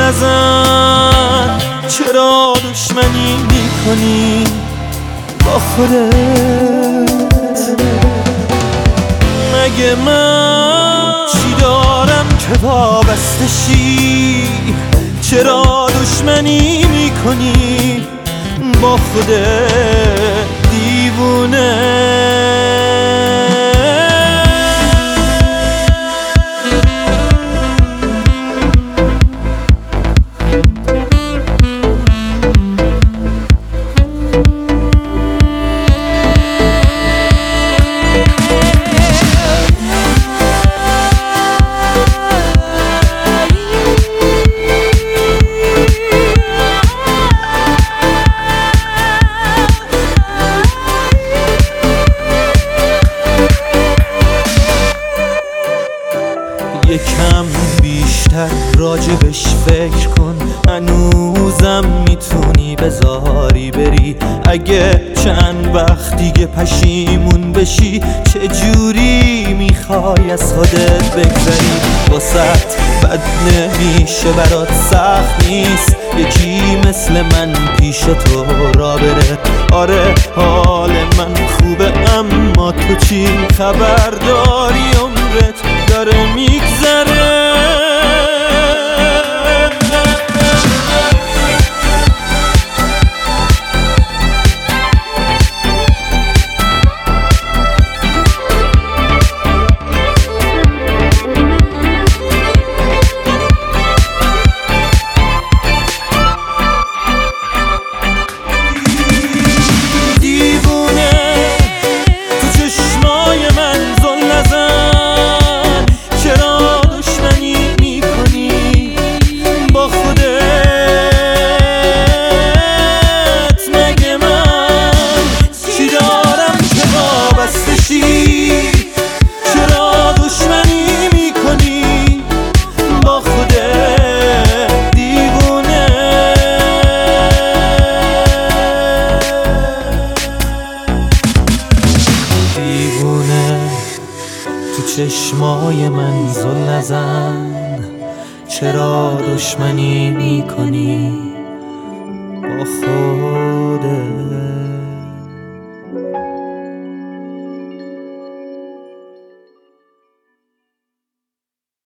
نزن، چرا دشمنی میکنی با خودت؟ مگه من چی دارم که وابسته شی؟ چرا دشمنی میکنی با خودت دیوونه؟ یکم بیشتر راجبش فکر کن، هنوزم میتونی بذاری بری. اگه چند وقت دیگه پشیمون بشی، چجوری میخوای از خودت بگذری؟ واسط بد نمیشه، برات سخت نیست یکی مثل من پیش تو را بره. آره حال من خوبه، اما تو چی خبر داری؟ عمرت داره میگذره. تو چشمای من زل نزن، چرا دشمنی میکنی با خودت؟